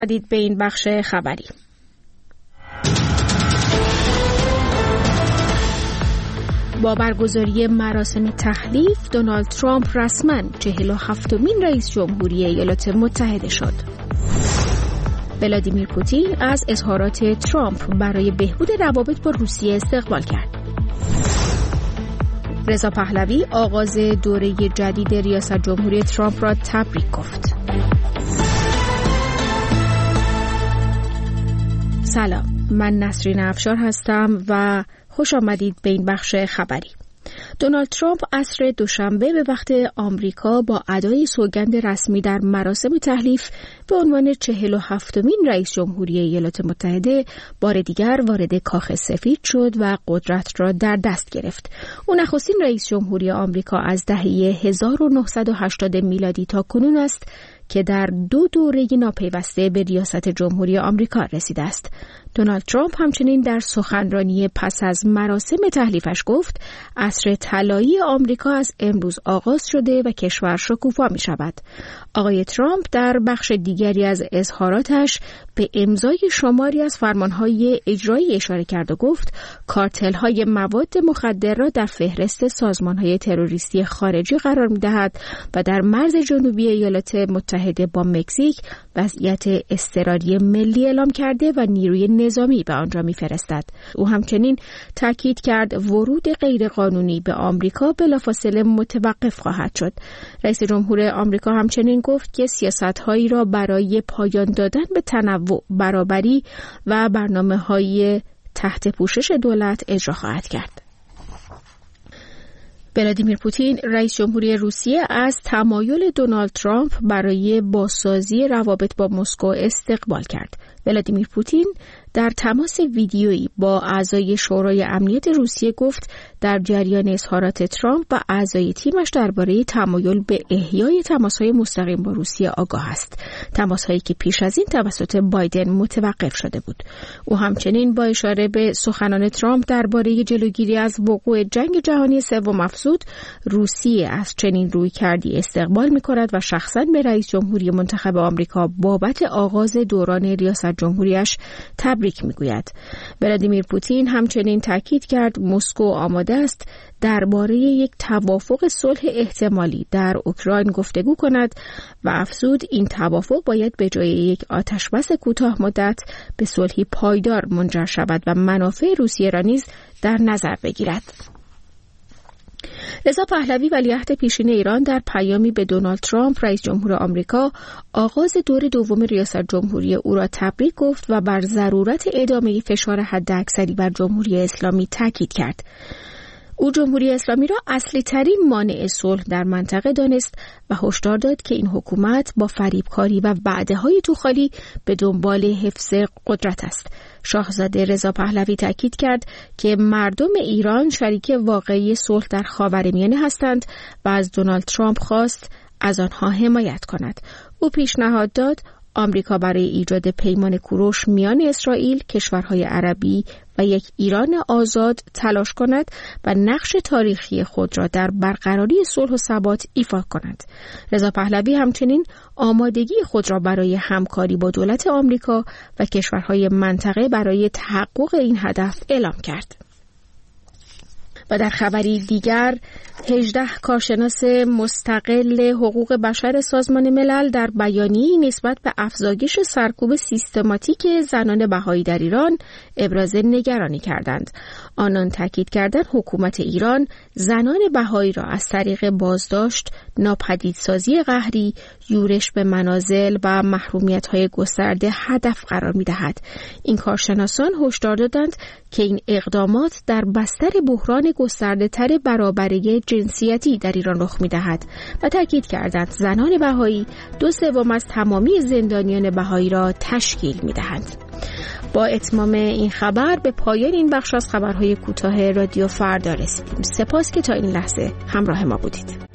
دید به این بخش خبری. با برگزاری مراسم تحلیف، دونالد ترامپ رسما 47مین رئیس جمهوری ایالات متحده شد. ولادیمیر پوتین از اظهارات ترامپ برای بهبود روابط با روسیه استقبال کرد. رضا پهلوی آغاز دوره جدید ریاست جمهوری ترامپ را تبریک گفت. سلام، من نسرین افشار هستم و خوش آمدید به این بخش خبری. دونالد ترامپ عصر دوشنبه به وقت آمریکا با ادای سوگند رسمی در مراسم تحلیف به عنوان 47مین رئیس جمهوری ایالات متحده بار دیگر وارد کاخ سفید شد و قدرت را در دست گرفت. او نخستین رئیس جمهوری آمریکا از دهه 1980 میلادی تا کنون است که در 2 دوره ناپیوسته به ریاست جمهوری آمریکا رسیده است. دونالد ترامپ همچنین در سخنرانی پس از مراسم تحلیفش گفت عصر طلایی آمریکا از امروز آغاز شده و کشور شکوفا می شود. آقای ترامپ در بخش دیگری از اظهاراتش به امضای شماری از فرمانهای اجرایی اشاره کرد و گفت کارتل‌های مواد مخدر را در فهرست سازمان‌های تروریستی خارجی قرار می‌دهد و در مرز جنوبی ایالات متحده با مکزیک وضعیت اضطراری ملی اعلام کرده و نیروی نظامی به آنجا می‌فرستد. او همچنین تاکید کرد ورود غیرقانونی به آمریکا بلافاصله متوقف خواهد شد. رئیس جمهور آمریکا همچنین گفت که سیاست‌هایی را برای پایان دادن به تنوع، برابری و برنامه‌های تحت پوشش دولت اجرا خواهد کرد. ولادیمیر پوتین رئیس جمهوری روسیه از تمایل دونالد ترامپ برای بازسازی روابط با مسکو استقبال کرد. ولادیمیر پوتین در تماس ویدیویی با اعضای شورای امنیت روسیه گفت در جریان اظهارات ترامپ و اعضای تیمش درباره تمایل به احیای تماس‌های مستقیم با روسیه آگاه است، تماس‌هایی که پیش از این توسط بایدن متوقف شده بود. او همچنین با اشاره به سخنان ترامپ درباره جلوگیری از وقوع جنگ جهانی سوم افزود روسیه از چنین رویکردی استقبال می‌کند و شخصاً به رئیس جمهوری منتخب آمریکا بابت آغاز دوران ریاست جمهوریش تبریک میگوید. ولادیمیر پوتین همچنین تاکید کرد مسکو آماده است درباره یک توافق صلح احتمالی در اوکراین گفتگو کند و افزود این توافق باید به جای یک آتشبس کوتاه مدت به صلحی پایدار منجر شود و منافع روسیه را نیز در نظر بگیرد. رضا پهلوی ولیعهد پیشین ایران در پیامی به دونالد ترامپ رئیس جمهور آمریکا آغاز دور دوم ریاست جمهوری او را تبریک گفت و بر ضرورت ادامه فشار حداکثری بر جمهوری اسلامی تاکید کرد. او جمهوری اسلامی را اصلی ترین مانع صلح در منطقه دانست و هشدار داد که این حکومت با فریبکاری و وعده‌های توخالی به دنبال حفظ قدرت است. شاهزاده رضا پهلوی تاکید کرد که مردم ایران شریک واقعی صلح در خاورمیانه هستند و از دونالد ترامپ خواست از آنها حمایت کند. او پیشنهاد داد آمریکا برای ایجاد پیمان کوروش میان اسرائیل، کشورهای عربی و یک ایران آزاد تلاش کند و نقش تاریخی خود را در برقراری صلح و ثبات ایفا کند. رضا پهلوی همچنین آمادگی خود را برای همکاری با دولت آمریکا و کشورهای منطقه برای تحقق این هدف اعلام کرد. و در خبری دیگر 18 کارشناس مستقل حقوق بشر سازمان ملل در بیانیه‌ای نسبت به افزایش سرکوب سیستماتیک زنان بهایی در ایران ابراز نگرانی کردند. آنان تاکید کردند حکومت ایران زنان بهایی را از طریق بازداشت، ناپدیدسازی قهری، یورش به منازل و محرومیت‌های گسترده هدف قرار می‌دهد. این کارشناسان هشدار دادند که این اقدامات در بستر بحران گسترده‌تر برابری جنسیتی در ایران رخ می‌دهد و تاکید کردند زنان بهایی 2/3 از تمامی زندانیان بهایی را تشکیل می‌دهند. با اتمام این خبر به پایان این بخش از خبرهای کوتاه رادیو فردا رسیدیم. سپاس که تا این لحظه همراه ما بودید.